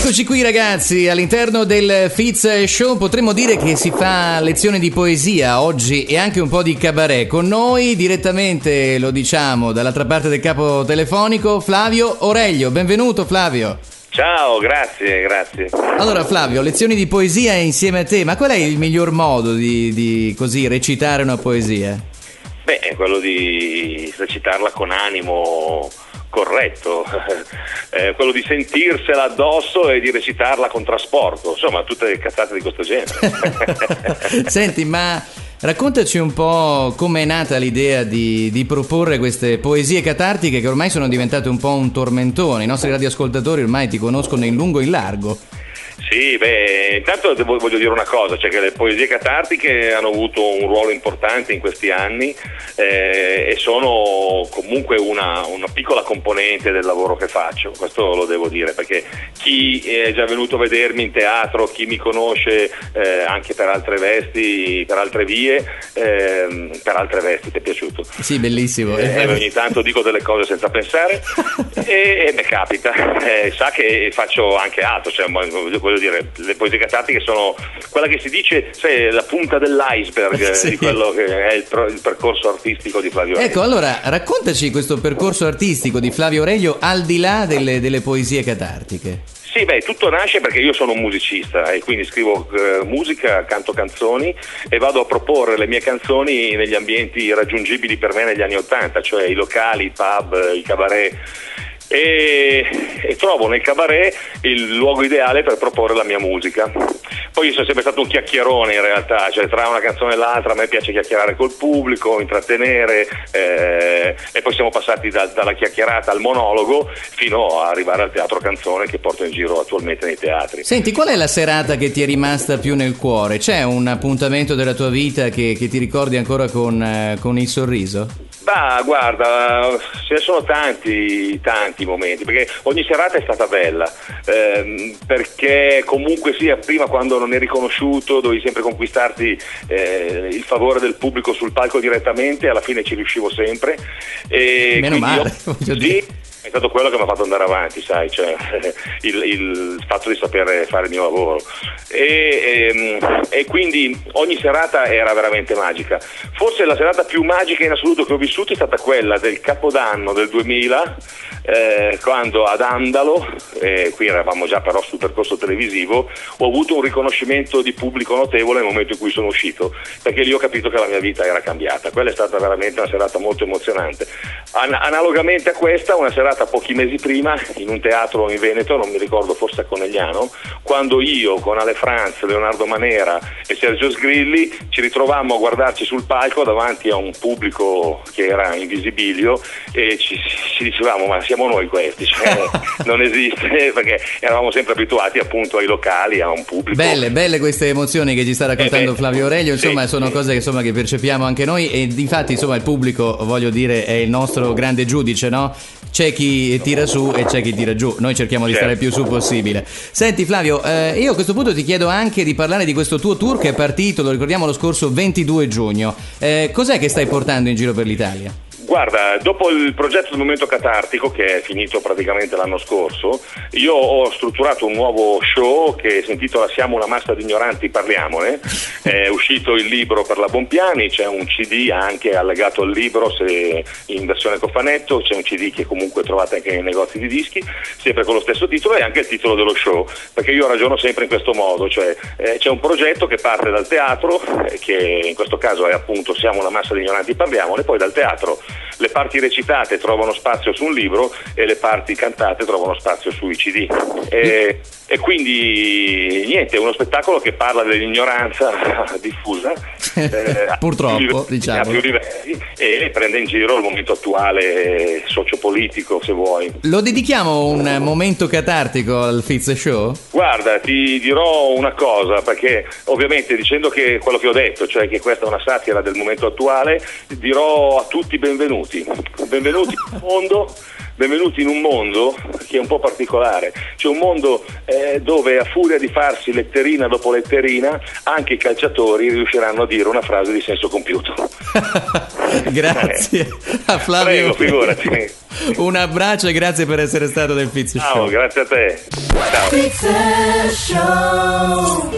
Eccoci qui ragazzi, all'interno del Fitz Show potremmo dire che si fa lezione di poesia oggi e anche un po' di cabaret. Con noi direttamente, lo diciamo, dall'altra parte del capo telefonico, Flavio Oreglio. Benvenuto Flavio. Ciao, grazie. Allora Flavio, lezioni di poesia insieme a te, ma qual è il miglior modo di così recitare una poesia? Beh, è quello di recitarla con animo corretto, quello di sentirsela addosso e di recitarla con trasporto, insomma tutte le cazzate di questo genere. Senti, ma raccontaci un po' come è nata l'idea di proporre queste poesie catartiche che ormai sono diventate un po' un tormentone. I nostri radioascoltatori ormai ti conoscono in lungo e in largo. Sì, intanto voglio dire una cosa, cioè che le poesie catartiche hanno avuto un ruolo importante in questi anni e sono comunque una piccola componente del lavoro che faccio, questo lo devo dire, perché chi è già venuto a vedermi in teatro, chi mi conosce anche per altre vesti, per altre vie, per altre vesti, ti è piaciuto? Sì, bellissimo. Ogni tanto dico delle cose senza pensare e mi capita, sa che faccio anche altro, cioè voglio dire, le poesie catartiche sono quella che si dice, sai, la punta dell'iceberg sì, di quello che è il percorso artistico di Flavio Oreglio. Ecco, allora raccontaci questo percorso artistico di Flavio Oreglio al di là delle poesie catartiche. Sì, tutto nasce perché io sono un musicista e quindi scrivo musica, canto canzoni e vado a proporre le mie canzoni negli ambienti raggiungibili per me negli anni '80, cioè i locali, i pub, i cabaret. E trovo nel cabaret il luogo ideale per proporre la mia musica. Poi io sono sempre stato un chiacchierone in realtà, cioè tra una canzone e l'altra a me piace chiacchierare col pubblico, intrattenere e poi siamo passati dalla chiacchierata al monologo fino ad arrivare al teatro canzone che porto in giro attualmente nei teatri. Senti, qual è la serata che ti è rimasta più nel cuore? C'è un appuntamento della tua vita che ti ricordi ancora con il sorriso? Guarda, ce ne sono tanti momenti, perché ogni serata è stata bella, perché comunque sia, prima quando non eri conosciuto dovevi sempre conquistarti il favore del pubblico sul palco direttamente, alla fine ci riuscivo sempre. E meno male, voglio dire. È stato quello che mi ha fatto andare avanti, sai, cioè il fatto di sapere fare il mio lavoro e quindi ogni serata era veramente magica. Forse la serata più magica in assoluto che ho vissuto è stata quella del Capodanno del 2000, quando ad Andalo, qui eravamo già però sul percorso televisivo, ho avuto un riconoscimento di pubblico notevole nel momento in cui sono uscito, perché lì ho capito che la mia vita era cambiata. Quella è stata veramente una serata molto emozionante. Analogamente a questa, una serata pochi mesi prima in un teatro in Veneto, non mi ricordo, forse a Conegliano, quando io con Ale Franz, Leonardo Manera e Sergio Sgrilli ci ritrovammo a guardarci sul palco davanti a un pubblico che era in visibilio e ci dicevamo: ma siamo noi questi, cioè, non esiste, perché eravamo sempre abituati appunto ai locali, a un pubblico. Belle queste emozioni che ci sta raccontando Flavio Oreglio, insomma, sì, sono sì. Cose che percepiamo anche noi e infatti insomma il pubblico, voglio dire, è il nostro grande giudice, no? C'è chi tira su e c'è chi tira giù, noi cerchiamo di stare il più su possibile. Senti Flavio, io a questo punto ti chiedo anche di parlare di questo tuo tour che è partito, lo ricordiamo, lo scorso 22 giugno. Cos'è che stai portando in giro per l'Italia? Guarda, dopo il progetto del momento catartico, che è finito praticamente l'anno scorso, io ho strutturato un nuovo show che si intitola Siamo una massa di ignoranti, parliamone. È uscito il libro per la Bompiani, c'è un CD anche allegato al libro in versione cofanetto, c'è un CD che comunque trovate anche nei negozi di dischi, sempre con lo stesso titolo e anche il titolo dello show, perché io ragiono sempre in questo modo, cioè c'è un progetto che parte dal teatro, che in questo caso è appunto Siamo una massa di ignoranti, parliamone, poi dal teatro le parti recitate trovano spazio su un libro e le parti cantate trovano spazio sui CD e quindi niente, è uno spettacolo che parla dell'ignoranza diffusa purtroppo diciamo a più livelli e prende in giro il momento attuale sociopolitico, se vuoi. Lo dedichiamo un momento catartico al Fitz Show? Guarda, ti dirò una cosa, perché ovviamente dicendo che quello che ho detto, cioè che questa è una satira del momento attuale, dirò a tutti benvenuti in un mondo che è un po' particolare, cioè un mondo dove a furia di farsi letterina dopo letterina anche i calciatori riusciranno a dire una frase di senso compiuto. Grazie a Flavio. Prego, figurati. Un abbraccio e grazie per essere stato del Fitz Show. Ciao, grazie a te. Ciao.